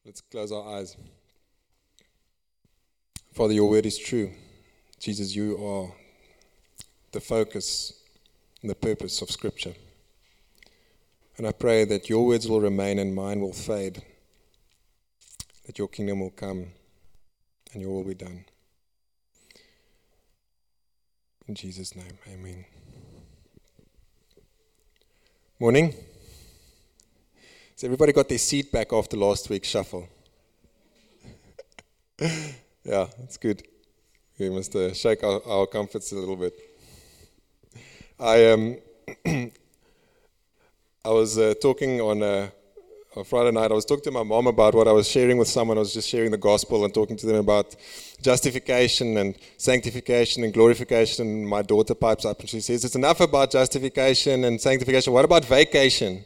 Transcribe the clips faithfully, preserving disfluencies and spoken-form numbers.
Let's close our eyes. Father, your word is true. Jesus, you are the focus and the purpose of Scripture. And I pray that your words will remain and mine will fade, that your kingdom will come and your will be done. In Jesus' name, amen. Morning. Has everybody got their seat back after last week's shuffle? Yeah, that's good. We must uh, shake our, our comforts a little bit. I um, I was uh, talking on, uh, on Friday night. I was talking to my mom about what I was sharing with someone. I was just sharing the gospel and talking to them about justification and sanctification and glorification. And my daughter pipes up and she says, "It's enough about justification and sanctification. What about vacation?"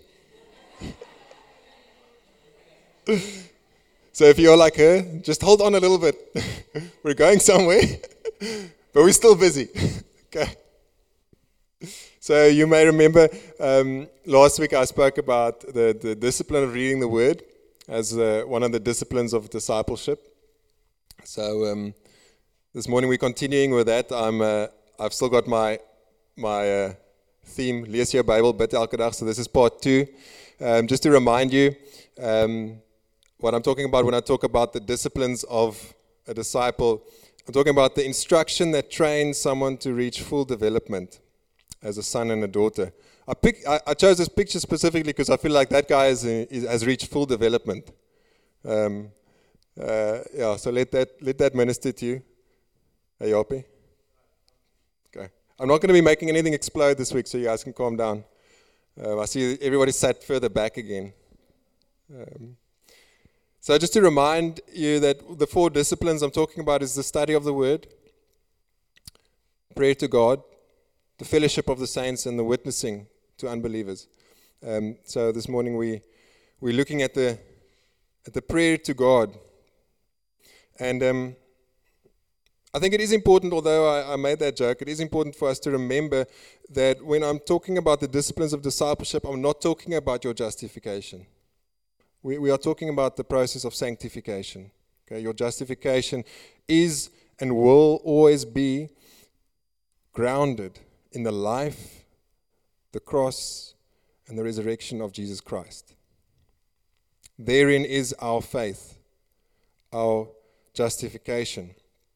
So if you're like her, just hold on a little bit. We're going somewhere, but we're still busy. Okay. So you may remember um, last week I spoke about the, the discipline of reading the Word as uh, one of the disciplines of discipleship. So um, this morning we're continuing with that. I'm uh, I've still got my my uh, theme, Lees jou Bybel, bid elke dag. So this is part two. Um, just to remind you. Um, What I'm talking about when I talk about the disciplines of a disciple, I'm talking about the instruction that trains someone to reach full development as a son and a daughter. I, pick, I, I chose this picture specifically because I feel like that guy is, is, has reached full development. Um, uh, yeah, so let that let that minister to you. Are you happy? Okay. I'm not going to be making anything explode this week, so you guys can calm down. Uh, I see everybody sat further back again. Um, So just to remind you that the four disciplines I'm talking about is the study of the Word, prayer to God, the fellowship of the saints, and the witnessing to unbelievers. Um, so this morning we we're looking at the at the prayer to God, and um, I think it is important. Although I, I made that joke, it is important for us to remember that when I'm talking about the disciplines of discipleship, I'm not talking about your justification. We, we are talking about the process of sanctification. Okay, your justification is and will always be grounded in the life, the cross, and the resurrection of Jesus Christ. Therein is our faith, our justification.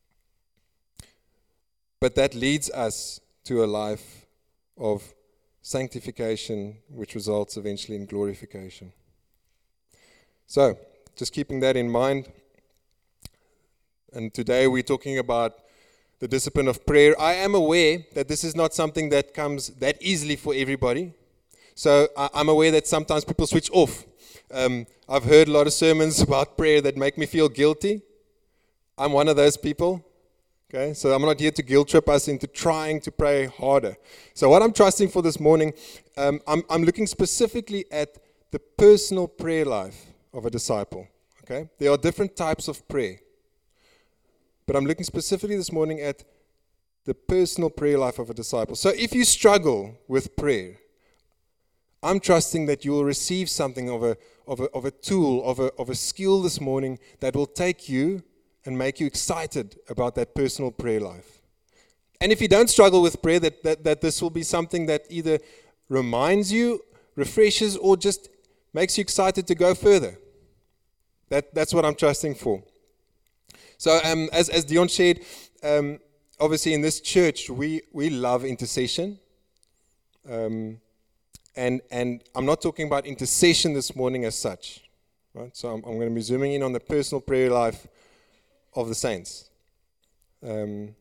But that leads us to a life of sanctification, which results eventually in glorification. So, just keeping that in mind, and today we're talking about the discipline of prayer. I am aware that this is not something that comes that easily for everybody. So, I'm aware that sometimes people switch off. Um, I've heard a lot of sermons about prayer that make me feel guilty. I'm one of those people. Okay, so I'm not here to guilt trip us into trying to pray harder. So, what I'm trusting for this morning, um, I'm, I'm looking specifically at the personal prayer life of a disciple. Okay, there are different types of prayer, but I'm looking specifically this morning at the personal prayer life of a disciple. So if you struggle with prayer, I'm trusting that you will receive something of a of a of a tool, of a of a skill this morning that will take you and make you excited about that personal prayer life. And if you don't struggle with prayer, that that, that this will be something that either reminds you, refreshes, or just makes you excited to go further. That that's what I'm trusting for. So um, as as Dion shared, um, obviously in this church we we love intercession, um, and and I'm not talking about intercession this morning as such, right? So I'm, I'm going to be zooming in on the personal prayer life of the saints. Um,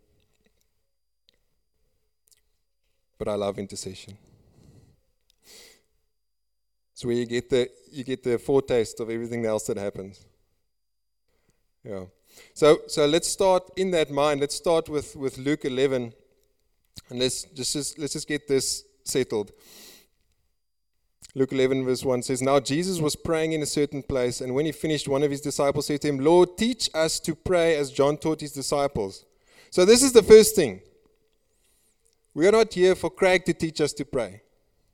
but I love intercession. It's where you get the you get the foretaste of everything else that happens. Yeah. So so let's start in that mind. Let's start with, with Luke eleven, and let's just, just let's just get this settled. Luke eleven verse one says, "Now Jesus was praying in a certain place, and when he finished, one of his disciples said to him, 'Lord, teach us to pray as John taught his disciples.'" So this is the first thing. We are not here for Craig to teach us to pray.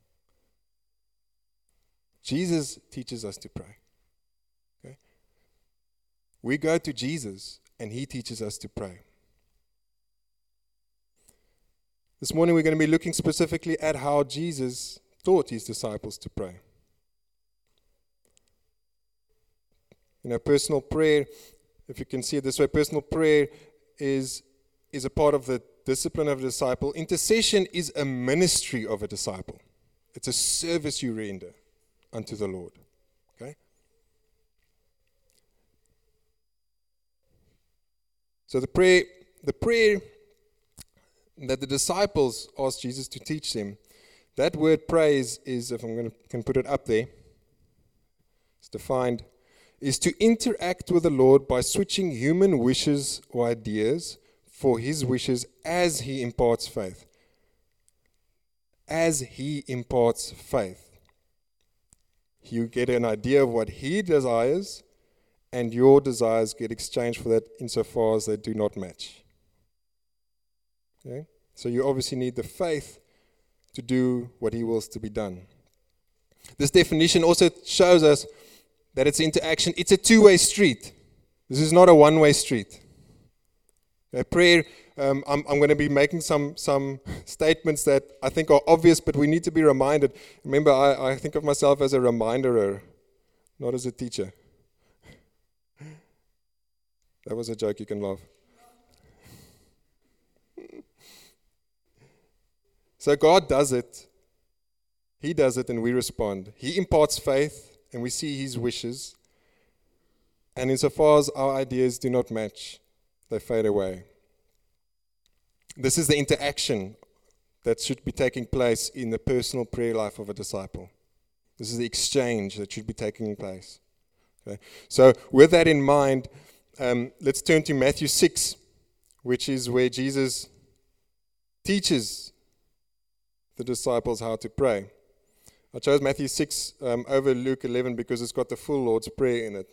Jesus teaches us to pray. Okay? We go to Jesus, and he teaches us to pray. This morning we're going to be looking specifically at how Jesus taught his disciples to pray. You know, personal prayer, if you can see it this way, personal prayer is, is a part of the discipline of a disciple. Intercession is a ministry of a disciple. It's a service you render unto the Lord. Okay? So the prayer, the prayer that the disciples asked Jesus to teach them, that word praise is, if I'm going to can put it up there, it's defined, is to interact with the Lord by switching human wishes or ideas for his wishes as he imparts faith. As he imparts faith. You get an idea of what he desires, and your desires get exchanged for that insofar as they do not match. Okay? So you obviously need the faith to do what he wills to be done. This definition also shows us that it's interaction. It's a two-way street. This is not a one-way street. A prayer, um, I'm, I'm going to be making some some statements that I think are obvious, but we need to be reminded. Remember, I, I think of myself as a reminderer, not as a teacher. That was a joke, you can laugh. So God does it. He does it and we respond. He imparts faith and we see his wishes. And insofar as our ideas do not match, they fade away. This is the interaction that should be taking place in the personal prayer life of a disciple. This is the exchange that should be taking place. Okay? So with that in mind, um, let's turn to Matthew six, which is where Jesus teaches the disciples how to pray. I chose Matthew six um, over Luke eleven because it's got the full Lord's Prayer in it.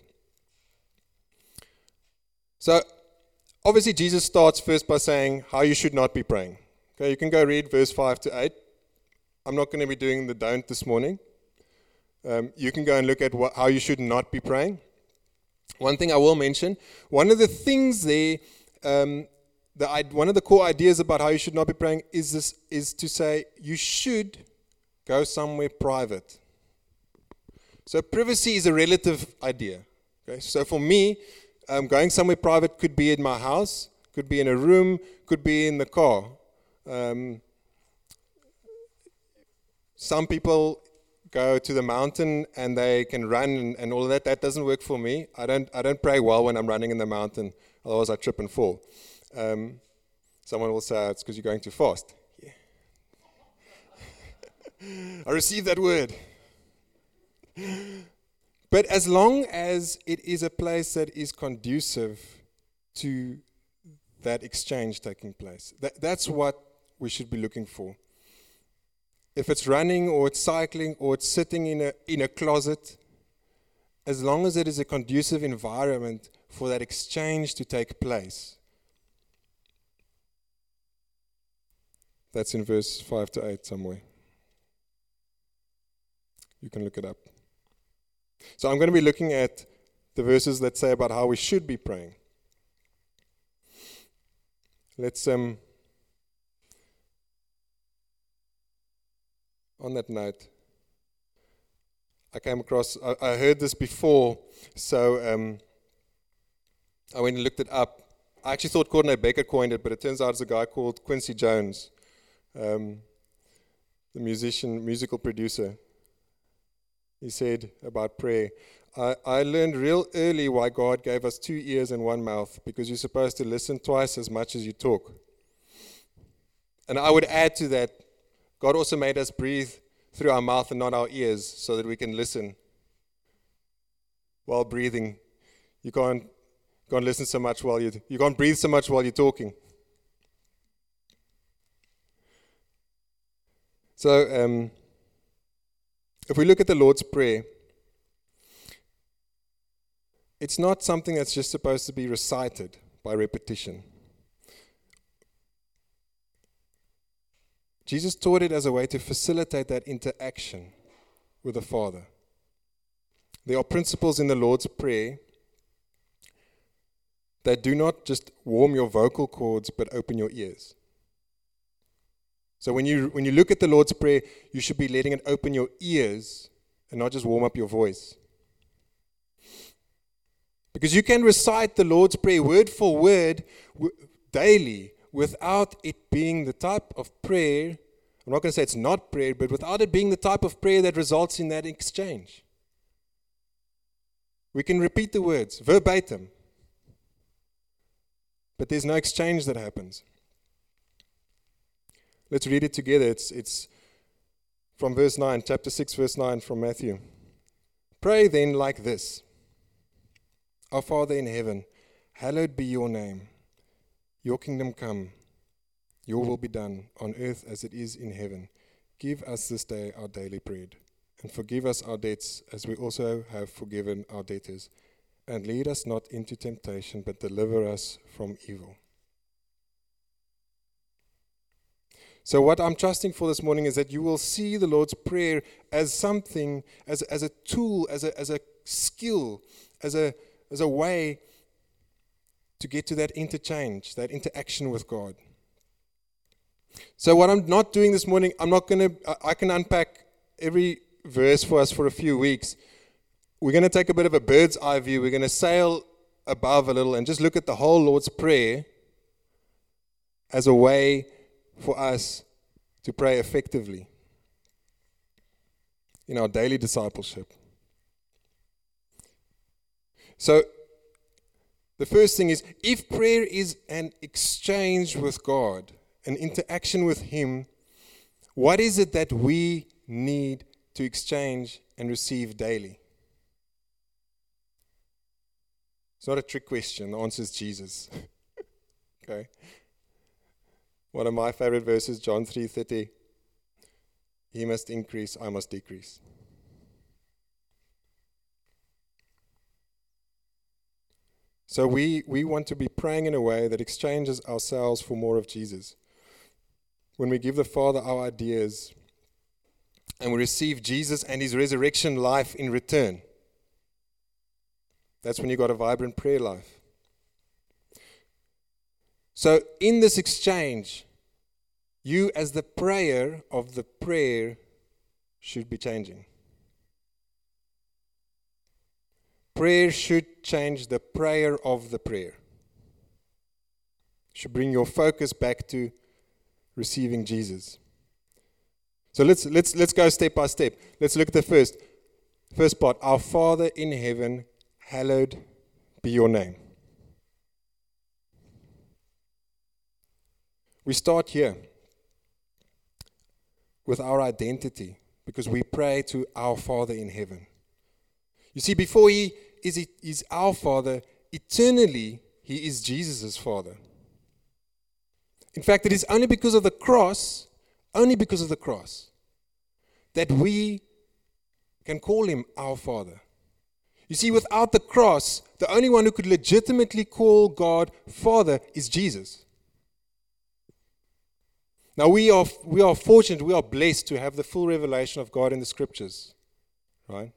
So, obviously Jesus starts first by saying how you should not be praying. Okay, you can go read verse five to eight. I'm not going to be doing the don't this morning. Um, you can go and look at what, how you should not be praying. One thing I will mention, one of the things there, um, the, one of the core ideas about how you should not be praying is this: is to say you should go somewhere private. So privacy is a relative idea. Okay, so for me, um, going somewhere private could be in my house, could be in a room, could be in the car. Um, some people go to the mountain and they can run and, and all of that. That doesn't work for me. I don't I don't pray well when I'm running in the mountain, otherwise I trip and fall. Um, someone will say, oh, it's because you're going too fast. Yeah. I received that word. But as long as it is a place that is conducive to that exchange taking place, that, that's what we should be looking for. If it's running or it's cycling or it's sitting in a in a closet, as long as it is a conducive environment for that exchange to take place. That's in verse five to eight somewhere. You can look it up. So I'm going to be looking at the verses that say about how we should be praying. Let's, um, on that note, I came across, I, I heard this before, so um, I went and looked it up. I actually thought Courtney Becker coined it, but it turns out it's a guy called Quincy Jones, um, the musician, musical producer. He said about prayer, I, I learned real early why God gave us two ears and one mouth, because you're supposed to listen twice as much as you talk. And I would add to that, God also made us breathe through our mouth and not our ears so that we can listen while breathing. You can't, can't listen so much while you, you can't breathe so much while you're talking. So, um, if we look at the Lord's Prayer, it's not something that's just supposed to be recited by repetition. Jesus taught it as a way to facilitate that interaction with the Father. There are principles in the Lord's Prayer they do not just warm your vocal cords, but open your ears. So when you when you look at the Lord's Prayer, you should be letting it open your ears and not just warm up your voice. Because you can recite the Lord's Prayer word for word w- daily without it being the type of prayer, I'm not going to say it's not prayer, but without it being the type of prayer that results in that exchange. We can repeat the words verbatim, but there's no exchange that happens. Let's read it together. It's, it's from verse nine, chapter six, verse nine from Matthew. Pray then like this. Our Father in heaven, hallowed be your name. Your kingdom come. Your will be done on earth as it is in heaven. Give us this day our daily bread. And forgive us our debts as we also have forgiven our debtors. And lead us not into temptation, but deliver us from evil. So what I'm trusting for this morning is that you will see the Lord's Prayer as something, as, as a tool, as a, as a skill, as a, as a way to get to that interchange, that interaction with God. So what I'm not doing this morning, I'm not going to, I can unpack every verse for us for a few weeks. We're going to take a bit of a bird's eye view. We're going to sail above a little and just look at the whole Lord's Prayer as a way for us to pray effectively in our daily discipleship. So, the first thing is, if prayer is an exchange with God, an interaction with Him, what is it that we need to exchange and receive daily? It's not a trick question. The answer is Jesus. Okay. One of my favorite verses, John three thirty. He must increase, I must decrease. So we, we want to be praying in a way that exchanges ourselves for more of Jesus. When we give the Father our ideas and we receive Jesus and His resurrection life in return, that's when you've got a vibrant prayer life. So in this exchange, you as the prayer of the prayer should be changing. Prayer should change the prayer of the prayer. Should bring your focus back to receiving Jesus. So let's let's let's go step by step. Let's look at the first first part. Our Father in heaven, hallowed be your name. We start here with our identity because we pray to our Father in heaven. You see, before He is, he is our Father, eternally He is Jesus' Father. In fact, it is only because of the cross, only because of the cross, that we can call Him our Father. You see, without the cross, the only one who could legitimately call God Father is Jesus. Now, we are we are fortunate, we are blessed to have the full revelation of God in the Scriptures, right?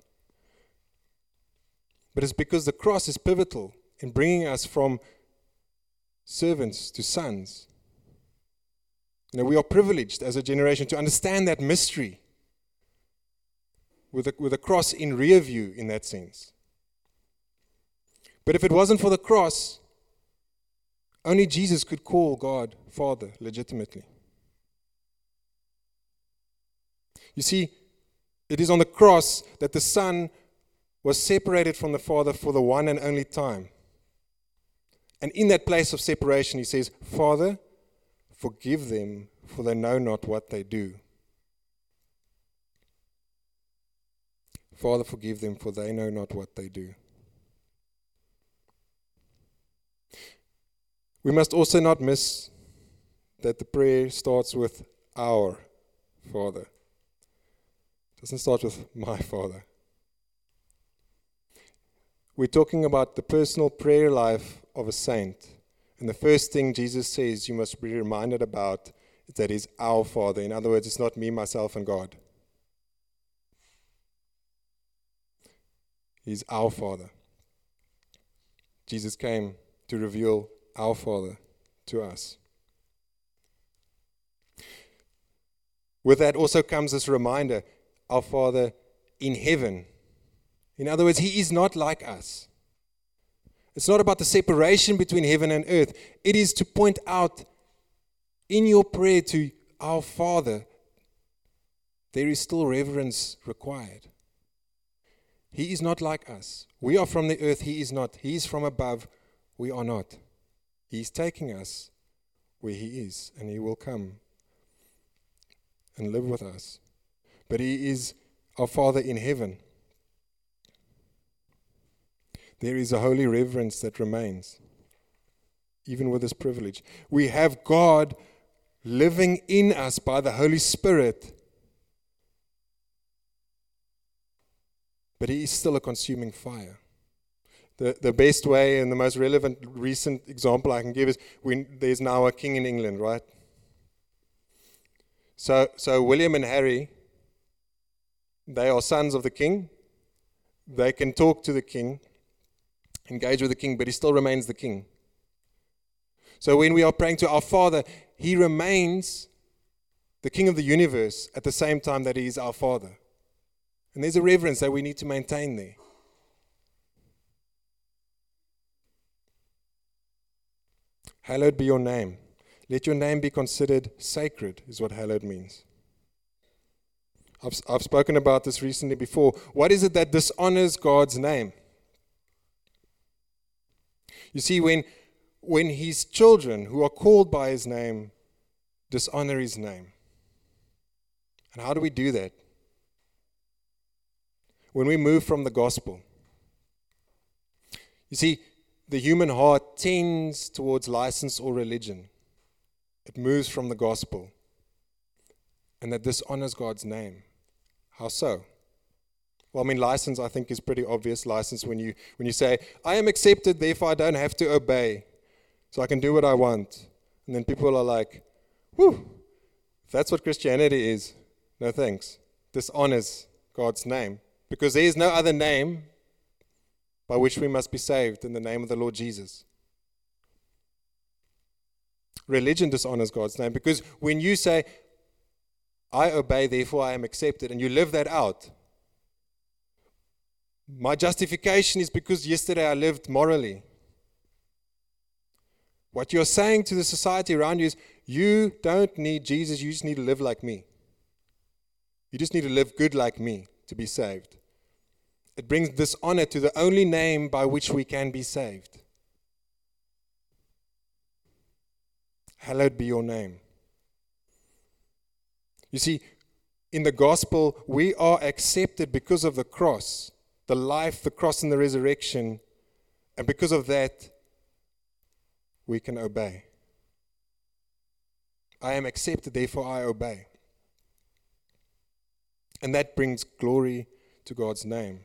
But it's because the cross is pivotal in bringing us from servants to sons. You know, we are privileged as a generation to understand that mystery with a, with a cross in rear view in that sense. But if it wasn't for the cross, only Jesus could call God Father legitimately. You see, it is on the cross that the Son was separated from the Father for the one and only time. And in that place of separation, He says, Father, forgive them, for they know not what they do. Father, forgive them, for they know not what they do. We must also not miss that the prayer starts with our Father. It doesn't start with my Father. We're talking about the personal prayer life of a saint. And the first thing Jesus says you must be reminded about is that He's our Father. In other words, it's not me, myself, and God. He's our Father. Jesus came to reveal our Father to us. With that also comes this reminder, our Father in heaven. In other words, He is not like us. It's not about the separation between heaven and earth. It is to point out in your prayer to our Father, there is still reverence required. He is not like us. We are from the earth, He is not. He is from above, we are not. He is taking us where He is, and He will come and live with us. But He is our Father in heaven. There is a holy reverence that remains, even with this privilege. We have God living in us by the Holy Spirit, but He is still a consuming fire. The, the best way and the most relevant recent example I can give is when there's now a king in England, right? So, so William and Harry, they are sons of the king. They can talk to the king, engage with the king, but he still remains the king. So when we are praying to our Father, He remains the King of the universe at the same time that He is our Father. And there's a reverence that we need to maintain there. Hallowed be your name. Let your name be considered sacred, is what hallowed means. I've, I've spoken about this recently before. What is it that dishonors God's name? You see, when, when His children who are called by His name dishonor His name. And how do we do that? When we move from the gospel. You see, the human heart tends towards license or religion. It moves from the gospel. And that dishonors God's name. How so? Well, I mean, license, I think, is pretty obvious. License when you when you say, I am accepted, therefore I don't have to obey. So I can do what I want. And then people are like, whew, if that's what Christianity is, no thanks. Dishonors God's name. Because there is no other name by which we must be saved in the name of the Lord Jesus. Religion dishonors God's name because when you say, I obey, therefore I am accepted, and you live that out, my justification is because yesterday I lived morally. What you're saying to the society around you is, you don't need Jesus, you just need to live like me. You just need to live good like me to be saved. It brings dishonor to the only name by which we can be saved. Hallowed be your name. You see, in the gospel, we are accepted because of the cross, the life, the cross, and the resurrection. And because of that, we can obey. I am accepted, therefore I obey. And that brings glory to God's name.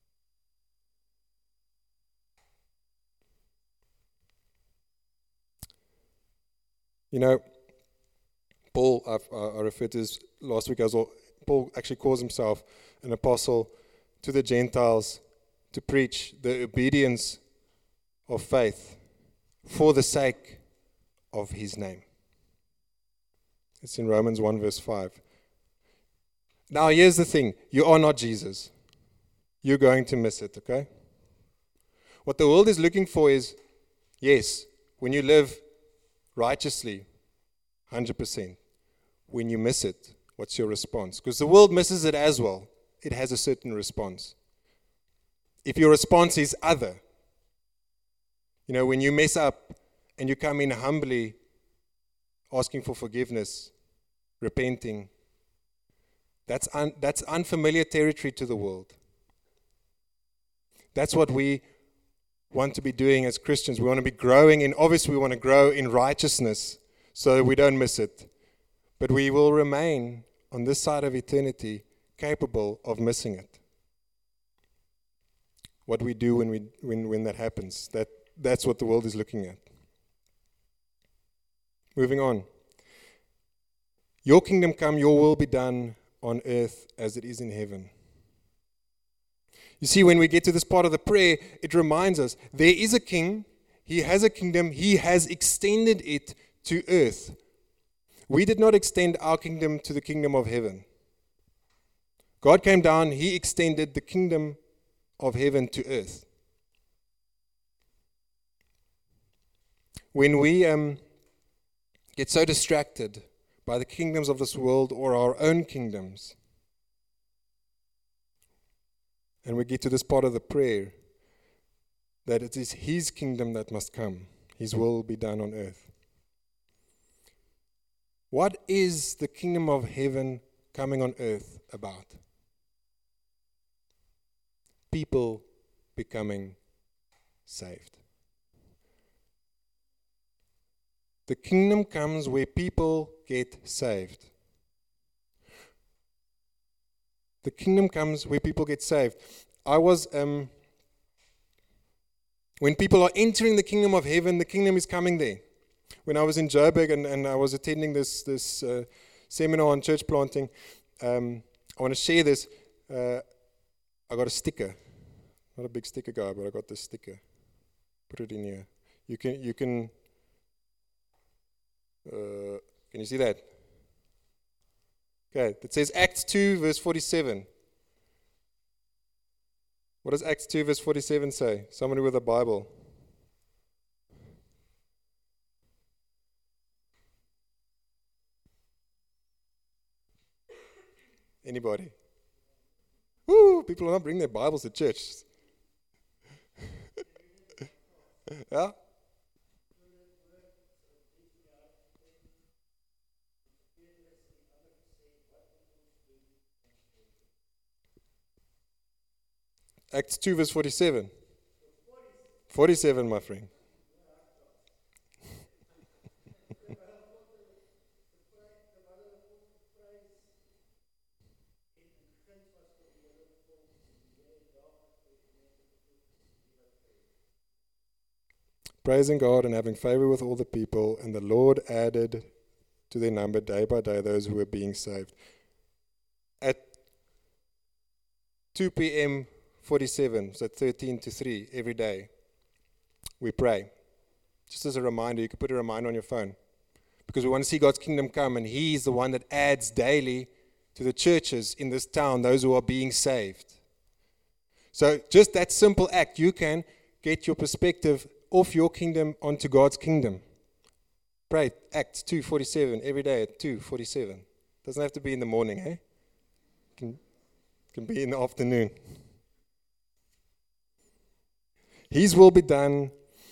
You know, Paul, I've, uh, I referred to this last week as well. Paul actually calls himself an apostle to the Gentiles to preach the obedience of faith for the sake of his name. It's in Romans one verse five. Now here's the thing. You are not Jesus. You're going to miss it, okay? What the world is looking for is, yes, when you live righteously, one hundred percent. When you miss it, what's your response? Because the world misses it as well. It has a certain response. If your response is other, you know, when you mess up and you come in humbly asking for forgiveness, repenting, that's un, that's unfamiliar territory to the world. That's what we want to be doing as Christians. We want to be growing in, obviously we want to grow in righteousness so that we don't miss it. But we will remain on this side of eternity capable of missing it. What we do when we when, when that happens, that, that's what the world is looking at. Moving on. Your kingdom come, your will be done on earth as it is in heaven. You see, when we get to this part of the prayer, it reminds us there is a king, He has a kingdom. He has extended it to earth. We did not extend our kingdom to the kingdom of heaven. God came down. He extended the kingdom of heaven to earth. When we um, get so distracted by the kingdoms of this world or our own kingdoms, and we get to this part of the prayer, that it is His kingdom that must come. His will be done on earth. What is the kingdom of heaven coming on earth about? People becoming saved. The kingdom comes where people get saved. The kingdom comes where people get saved. I was, um, when people are entering the kingdom of heaven, the kingdom is coming there. When I was in Joburg and, and I was attending this this uh, seminar on church planting, um, I want to share this. Uh, I got a sticker. Not a big sticker guy, but I got this sticker. Put it in here. You can, you can, uh, can you see that? Okay, it says Acts two, verse forty-seven. What does Acts two, verse forty-seven say? Somebody with a Bible. Anybody? Woo! People are not bringing their Bibles to church. Yeah? Acts two, verse forty-seven. forty-seven, my friend. Praising God and having favor with all the people, and the Lord added to their number day by day those who were being saved. At two p.m. forty-seven, so thirteen to three every day, we pray. Just as a reminder, you can put a reminder on your phone, because we want to see God's kingdom come, and He's the one that adds daily to the churches in this town those who are being saved. So just that simple act, you can get your perspective off your kingdom onto God's kingdom. Pray Acts two forty-seven every day at two forty-seven. Doesn't have to be in the morning, eh? Can can be in the afternoon. His will be done.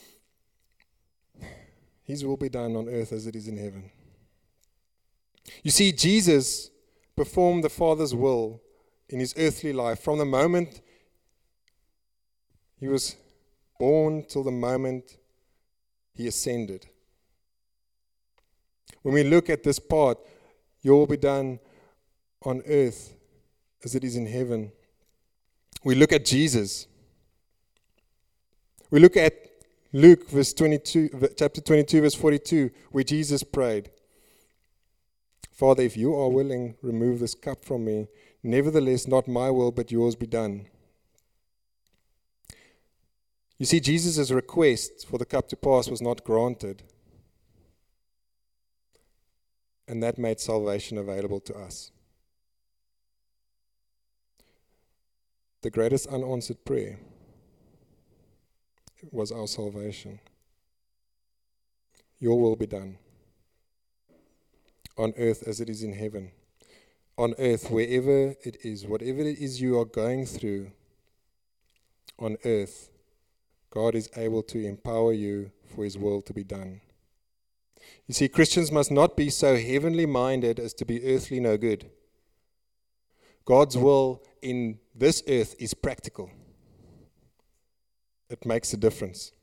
His will be done on earth as it is in heaven. You see, Jesus performed the Father's will in His earthly life from the moment He was born till the moment He ascended. When we look at this part, your will be done on earth as it is in heaven. We look at Jesus. We look at Luke verse twenty-two, chapter twenty-two, verse forty-two, where Jesus prayed, Father, if you are willing, remove this cup from me. Nevertheless, not my will, but yours be done. You see, Jesus' request for the cup to pass was not granted. And that made salvation available to us. The greatest unanswered prayer was our salvation. Your will be done. On earth as it is in heaven. On earth, wherever it is, whatever it is you are going through, on earth, God is able to empower you for His will to be done. You see, Christians must not be so heavenly minded as to be earthly no good. God's will in this earth is practical. It makes a difference.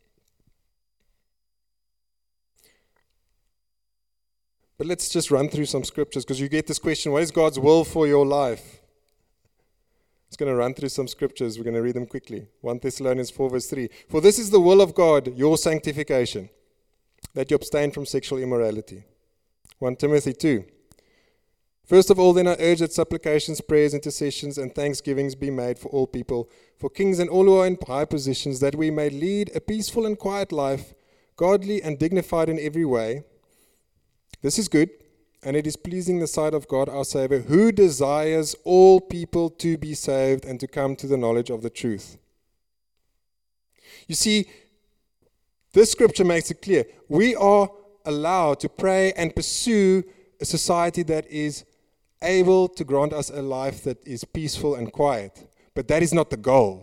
But let's just run through some scriptures, because you get this question, what is God's will for your life? It's going to run through some scriptures. We're going to read them quickly. First Thessalonians four, verse three. For this is the will of God, your sanctification, that you abstain from sexual immorality. First Timothy two. First of all, then I urge that supplications, prayers, intercessions, and thanksgivings be made for all people, for kings and all who are in high positions, that we may lead a peaceful and quiet life godly and dignified in every way. This is good, and it is pleasing in the sight of God our Savior, who desires all people to be saved and to come to the knowledge of the truth. You see, this scripture makes it clear. We are allowed to pray and pursue a society that is able to grant us a life that is peaceful and quiet. But that is not the goal.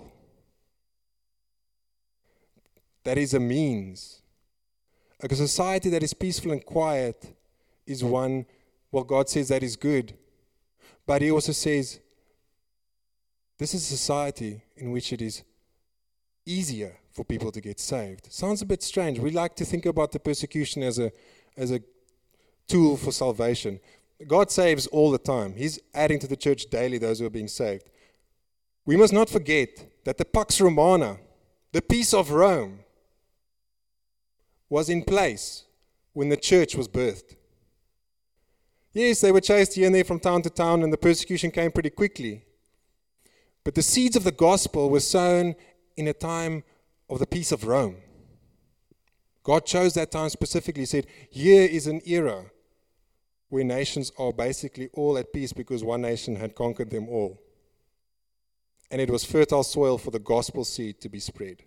That is a means. A society that is peaceful and quiet is one, well, God says that is good. But He also says, this is a society in which it is easier for people to get saved. Sounds a bit strange. We like to think about the persecution as a as a tool for salvation. God saves all the time. He's adding to the church daily those who are being saved. We must not forget that the Pax Romana, the peace of Rome, was in place when the church was birthed. Yes, they were chased here and there from town to town, and the persecution came pretty quickly. But the seeds of the gospel were sown in a time of the peace of Rome. God chose that time specifically. He said, here is an era where nations are basically all at peace because one nation had conquered them all. And it was fertile soil for the gospel seed to be spread.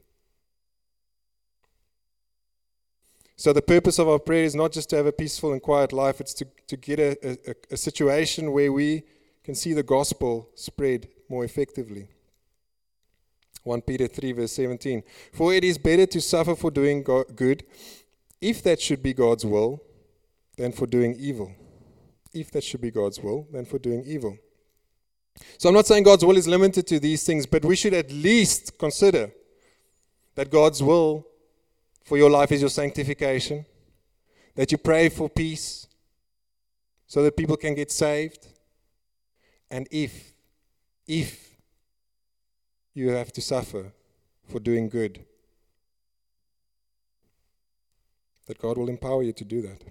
So the purpose of our prayer is not just to have a peaceful and quiet life, it's to, to get a, a, a situation where we can see the gospel spread more effectively. First Peter three verse seventeen. For it is better to suffer for doing go- good, if that should be God's will, than for doing evil. If that should be God's will, than for doing evil. So I'm not saying God's will is limited to these things, but we should at least consider that God's will for your life is your sanctification, that you pray for peace so that people can get saved. And if, if you have to suffer for doing good, that God will empower you to do that.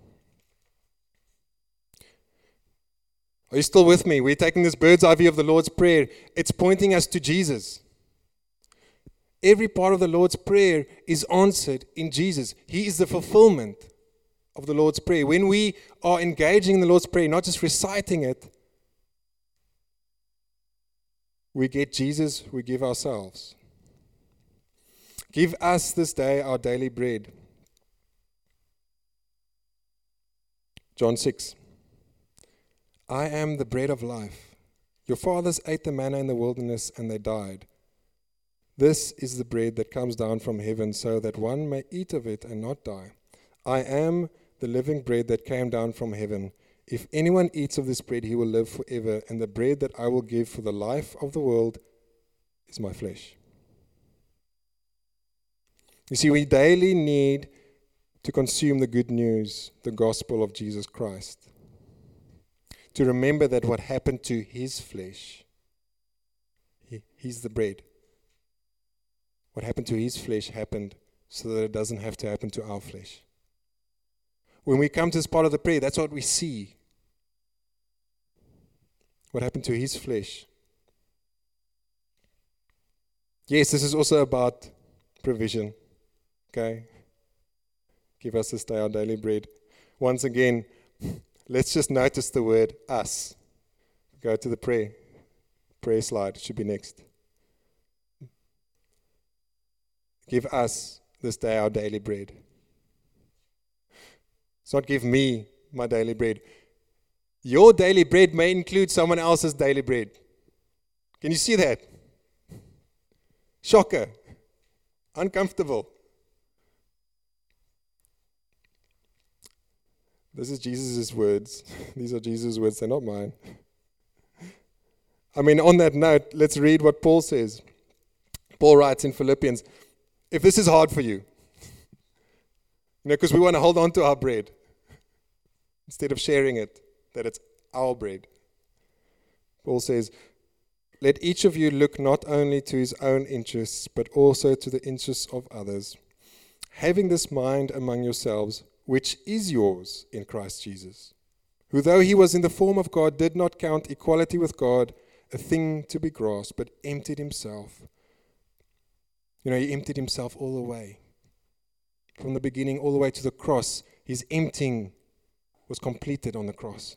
Are you still with me? We're taking this bird's eye view of the Lord's Prayer. It's pointing us to Jesus. Every part of the Lord's Prayer is answered in Jesus. He is the fulfillment of the Lord's Prayer. When we are engaging in the Lord's Prayer, not just reciting it, we get Jesus, we give ourselves. Give us this day our daily bread. John six. I am the bread of life. Your fathers ate the manna in the wilderness and they died. This is the bread that comes down from heaven so that one may eat of it and not die. I am the living bread that came down from heaven. If anyone eats of this bread, he will live forever, and the bread that I will give for the life of the world is my flesh. You see, we daily need to consume the good news, the gospel of Jesus Christ. To remember that what happened to his flesh, he, he's the bread. What happened to his flesh happened so that it doesn't have to happen to our flesh. When we come to this part of the prayer, that's what we see. What happened to his flesh. Yes, this is also about provision. Okay? Give us this day our daily bread. Once again, let's just notice the word us. Go to the prayer. Prayer slide. It should be next. Give us this day our daily bread. It's not give me my daily bread. Your daily bread may include someone else's daily bread. Can you see that? Shocker. Uncomfortable. This is Jesus' words. These are Jesus' words, they're not mine. I mean, on that note, let's read what Paul says. Paul writes in Philippians, if this is hard for you, you know, because we want to hold on to our bread instead of sharing it, that it's our bread. Paul says, let each of you look not only to his own interests, but also to the interests of others, having this mind among yourselves, which is yours in Christ Jesus, who though he was in the form of God, did not count equality with God a thing to be grasped, but emptied himself. You know, he emptied himself all the way. from the beginning all the way to the cross, his emptying was completed on the cross.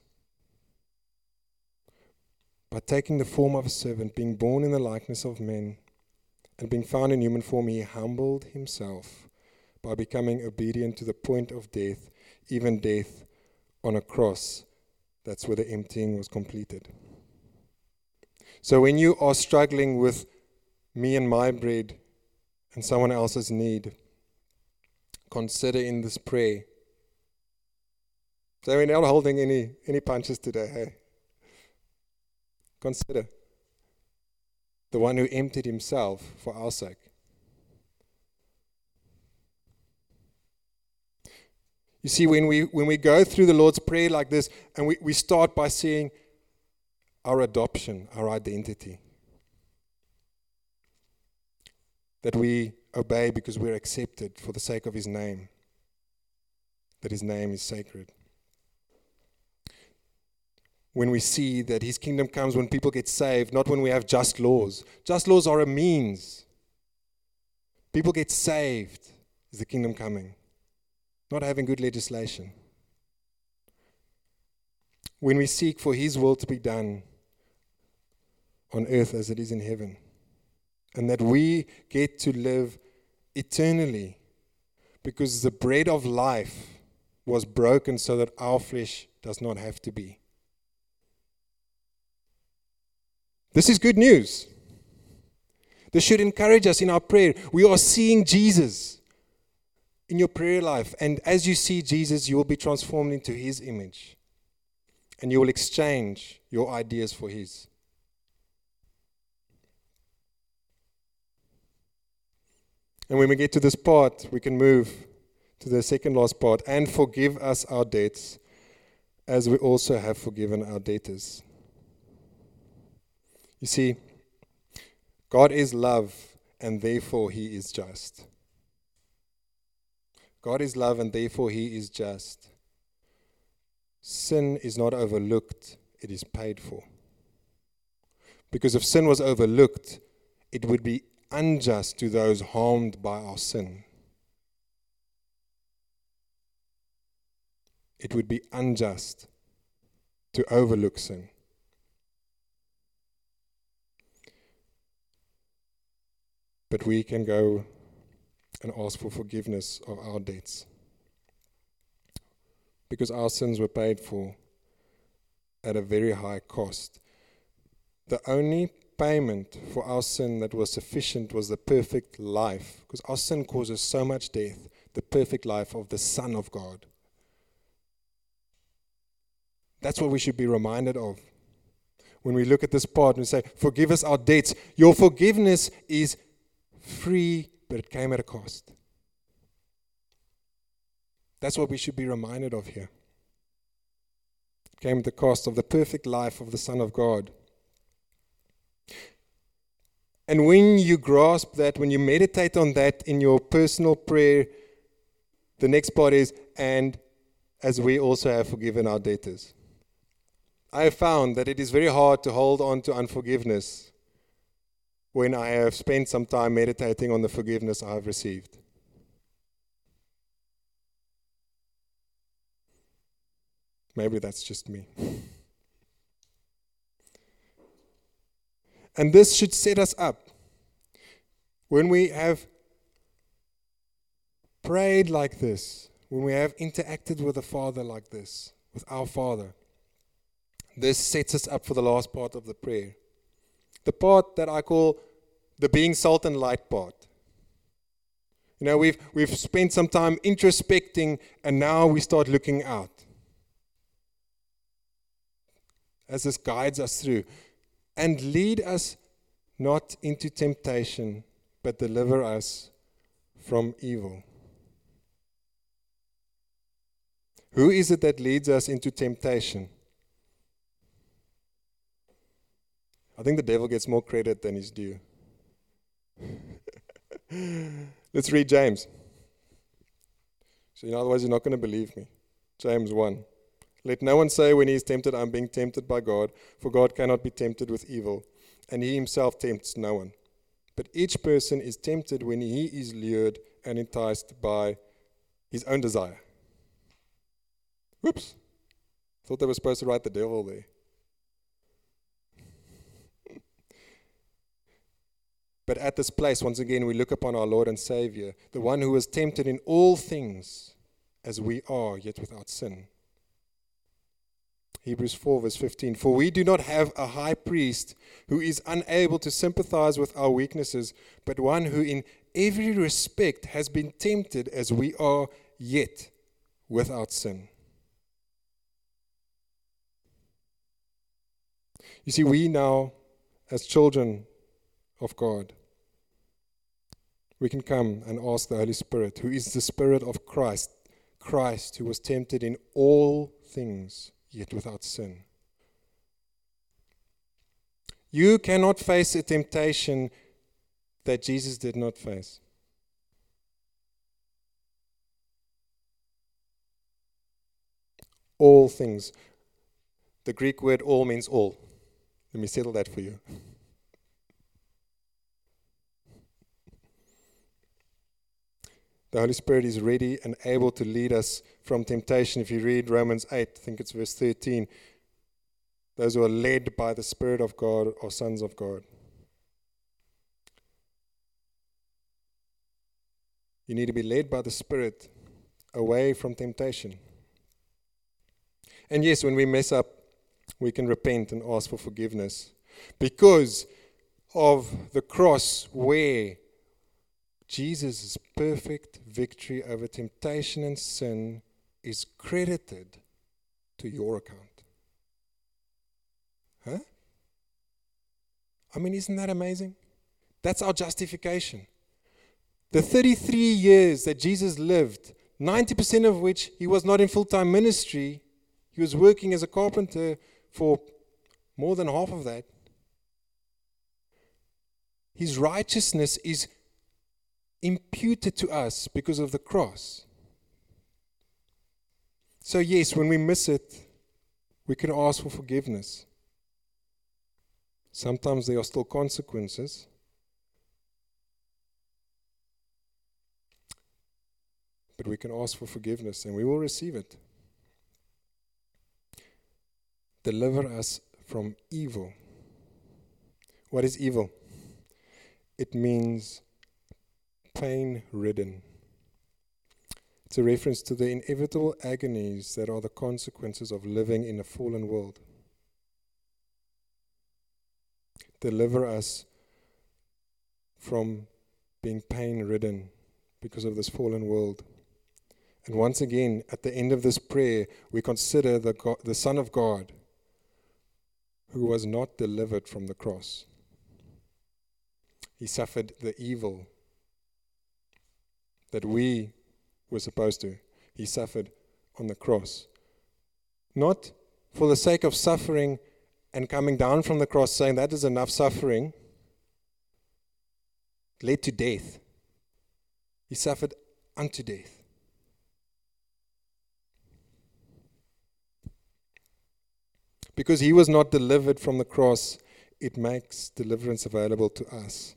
By taking the form of a servant, being born in the likeness of men, and being found in human form, he humbled himself by becoming obedient to the point of death, even death on a cross. That's where the emptying was completed. So when you are struggling with me and my bread and someone else's need, consider in this prayer. So we're not holding any, any punches today, hey? Consider the one who emptied himself for our sake. You see, when we when we go through the Lord's Prayer like this, and we, we start by seeing our adoption, our identity, that we obey because we're accepted for the sake of his name, that his name is sacred. When we see that his kingdom comes when people get saved, not when we have just laws. Just laws are a means. People get saved is the kingdom coming, not having good legislation. When we seek for his will to be done on earth as it is in heaven, and that we get to live eternally because the bread of life was broken so that our flesh does not have to be. This is good news. This should encourage us in our prayer. We are seeing Jesus in your prayer life. And as you see Jesus, you will be transformed into his image. And you will exchange your ideas for his. And when we get to this part, we can move to the second last part. And forgive us our debts, as we also have forgiven our debtors. You see, God is love, and therefore he is just. God is love, and therefore he is just. Sin is not overlooked, it is paid for. Because if sin was overlooked, it would be unjust to those harmed by our sin. It would be unjust to overlook sin. But we can go and ask for forgiveness of our debts. Because our sins were paid for at a very high cost. The only payment for our sin that was sufficient was the perfect life. Because our sin causes so much death. The perfect life of the Son of God. That's what we should be reminded of. When we look at this part and we say, forgive us our debts. Your forgiveness is free, but it came at a cost. That's what we should be reminded of here. It came at the cost of the perfect life of the Son of God. And when you grasp that, when you meditate on that in your personal prayer, the next part is, and as we also have forgiven our debtors. I have found that it is very hard to hold on to unforgiveness when I have spent some time meditating on the forgiveness I have received. Maybe that's just me. And this should set us up. When we have prayed like this, when we have interacted with the Father like this, with our Father, this sets us up for the last part of the prayer. The part that I call the being salt and light part. You know, we've we've spent some time introspecting, and now we start looking out. As this guides us through. And lead us not into temptation, but deliver us from evil. Who is it that leads us into temptation? I think the devil gets more credit than he's due. Let's read James. So, you know, otherwise you're not going to believe me. James one. Let no one say when he is tempted, I'm being tempted by God, for God cannot be tempted with evil, and he himself tempts no one. But each person is tempted when he is lured and enticed by his own desire. Whoops. Thought they were supposed to write the devil there. But at this place, once again, we look upon our Lord and Savior, the one who was tempted in all things as we are, yet without sin. Hebrews four verse fifteen, for we do not have a high priest who is unable to sympathize with our weaknesses, but one who in every respect has been tempted as we are, yet without sin. You see, we now, as children of God, we can come and ask the Holy Spirit, who is the Spirit of Christ, Christ who was tempted in all things, yet without sin. You cannot face a temptation that Jesus did not face. All things. The Greek word all means all. Let me settle that for you. The Holy Spirit is ready and able to lead us from temptation. If you read Romans eight, I think it's verse thirteen, those who are led by the Spirit of God are sons of God. You need to be led by the Spirit away from temptation. And yes, when we mess up, we can repent and ask for forgiveness because of the cross where Jesus' perfect victory over temptation and sin is credited to your account. Huh? I mean, isn't that amazing? That's our justification. The thirty-three years that Jesus lived, ninety percent of which he was not in full-time ministry, he was working as a carpenter for more than half of that. His righteousness is imputed to us because of the cross. So yes, when we miss it, we can ask for forgiveness. Sometimes there are still consequences. But we can ask for forgiveness and we will receive it. Deliver us from evil. What is evil? It means pain-ridden. It's a reference to the inevitable agonies that are the consequences of living in a fallen world. Deliver us from being pain-ridden because of this fallen world. And once again, at the end of this prayer, we consider the, God, the Son of God who was not delivered from the cross. He suffered the evil that we were supposed to. He suffered on the cross. Not for the sake of suffering and coming down from the cross saying that is enough suffering, led to death. He suffered unto death. Because he was not delivered from the cross, it makes deliverance available to us.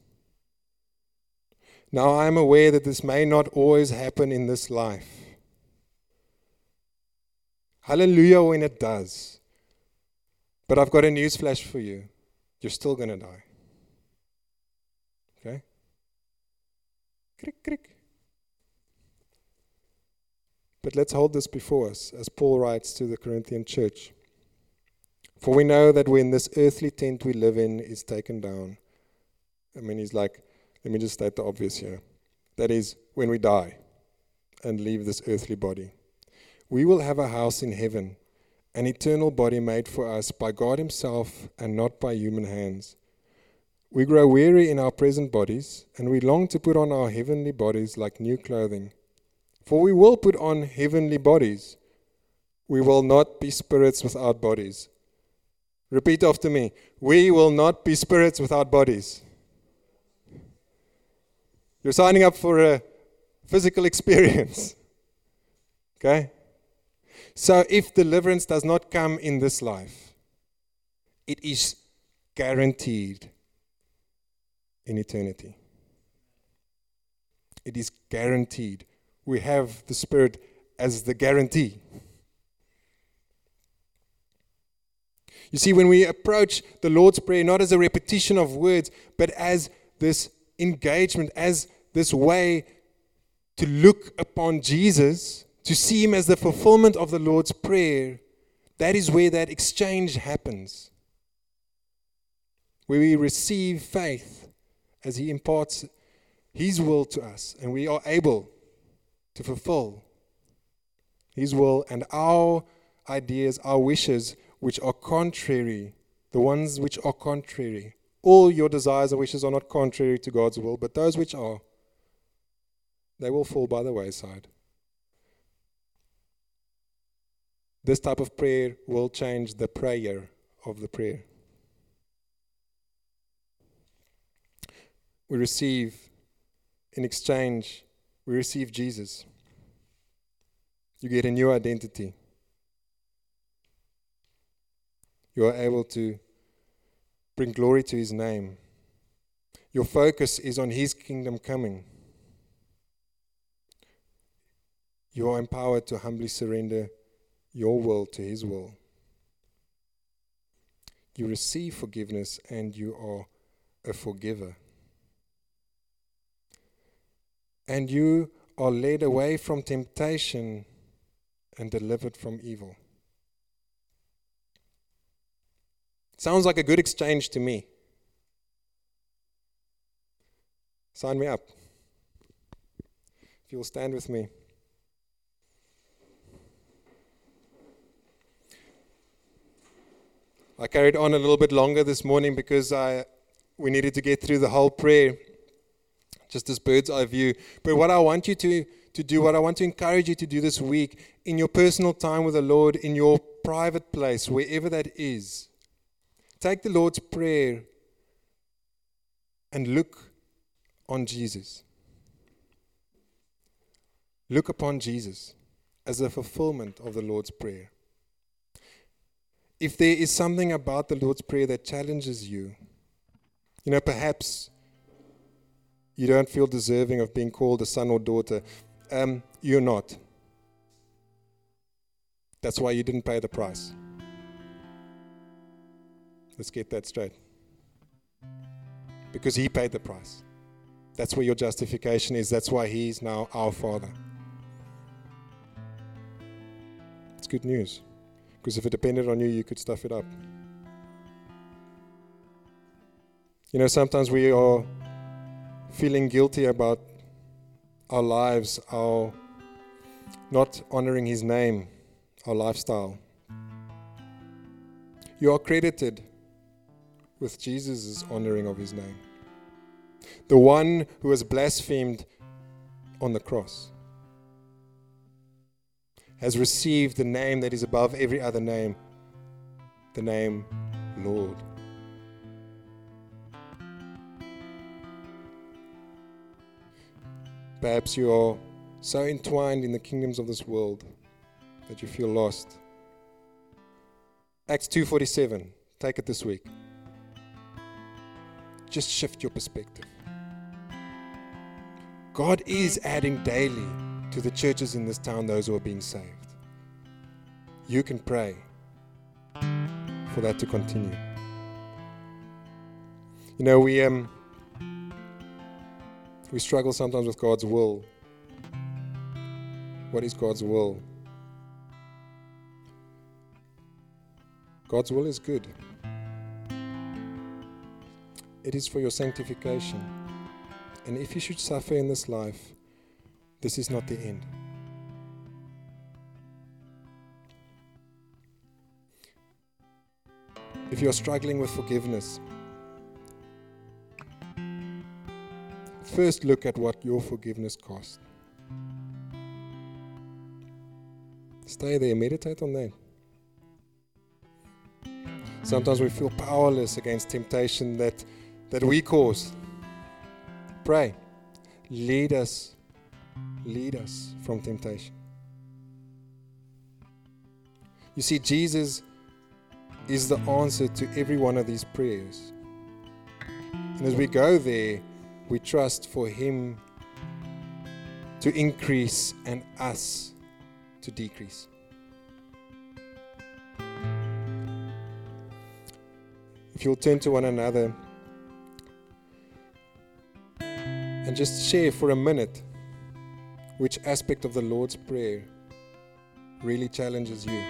Now, I am aware that this may not always happen in this life. Hallelujah when it does. But I've got a news flash for you. You're still going to die. Okay? Crick, crick. But let's hold this before us, as Paul writes to the Corinthian church. For we know that when this earthly tent we live in is taken down, I mean, he's like, let me just state the obvious here. That is, when we die and leave this earthly body, we will have a house in heaven, an eternal body made for us by God himself and not by human hands. We grow weary in our present bodies, and we long to put on our heavenly bodies like new clothing. For we will put on heavenly bodies. We will not be spirits without bodies. Repeat after me. We will not be spirits without bodies. You're signing up for a physical experience. Okay? So if deliverance does not come in this life, it is guaranteed in eternity. It is guaranteed we have the Spirit as the guarantee. You see, when we approach the Lord's Prayer not as a repetition of words, but as this engagement, as this way to look upon Jesus, to see Him as the fulfillment of the Lord's Prayer, that is where that exchange happens. Where we receive faith as He imparts His will to us, and we are able to fulfill His will and our ideas, our wishes, which are contrary, the ones which are contrary. All your desires and wishes are not contrary to God's will, but those which are, they will fall by the wayside. This type of prayer will change the prayer of the prayer. We receive, in exchange, we receive Jesus. You get a new identity. You are able to bring glory to His name. Your focus is on His kingdom coming. You are empowered to humbly surrender your will to His will. You receive forgiveness and you are a forgiver. And you are led away from temptation and delivered from evil. Sounds like a good exchange to me. Sign me up. If you'll stand with me. I carried on a little bit longer this morning because I we needed to get through the whole prayer, just this bird's eye view. But what I want you to, to do, what I want to encourage you to do this week, in your personal time with the Lord, in your private place, wherever that is, take the Lord's Prayer and look on Jesus. Look upon Jesus as a fulfillment of the Lord's Prayer. If there is something about the Lord's Prayer that challenges you, you know, perhaps you don't feel deserving of being called a son or daughter, um, you're not. That's why you didn't pay the price. Let's get that straight. Because He paid the price. That's where your justification is. That's why He is now our Father. It's good news. Because if it depended on you, you could stuff it up. You know, sometimes we are feeling guilty about our lives, our not honoring His name, our lifestyle. You are credited with Jesus' honoring of His name. The one who was blasphemed on the cross has received the name that is above every other name, the name Lord. Perhaps you are so entwined in the kingdoms of this world that you feel lost. Acts two forty-seven, take it this week. Just shift your perspective. God is adding daily to the churches in this town those who are being saved. You can pray for that to continue. You know, we um we struggle sometimes with God's will. What is God's will? God's will is good. It is for your sanctification. And if you should suffer in this life, this is not the end. If you're struggling with forgiveness, first look at what your forgiveness cost. Stay there, meditate on that. Sometimes we feel powerless against temptation that, that we cause. Pray. Lead us. Lead us from temptation. You see, Jesus is the answer to every one of these prayers. And as we go there, we trust for Him to increase and us to decrease. If you'll turn to one another and just share for a minute which aspect of the Lord's Prayer really challenges you.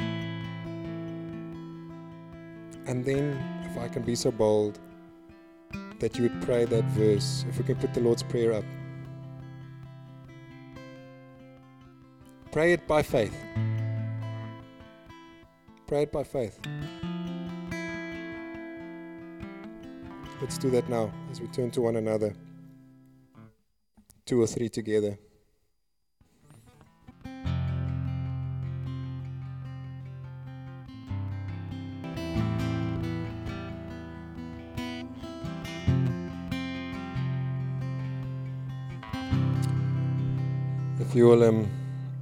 And then, if I can be so bold, that you would pray that verse. If we can put the Lord's Prayer up. Pray it by faith. Pray it by faith. Let's do that now as we turn to one another. Two or three together. If you will, um,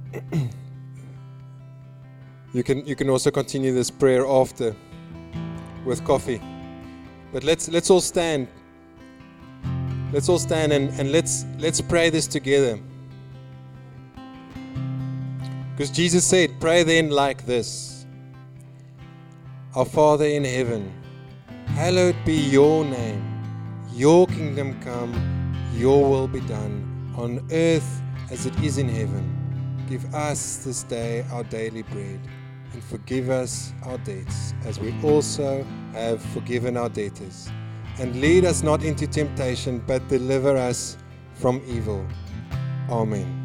you can you can also continue this prayer after with coffee. But let's let's all stand. Let's all stand and, and let's let's pray this together. Because Jesus said, pray then like this. Our Father in heaven, hallowed be your name. Your kingdom come, your will be done on earth as it is in heaven. Give us this day our daily bread, and forgive us our debts, as we also have forgiven our debtors. And lead us not into temptation, but deliver us from evil. Amen.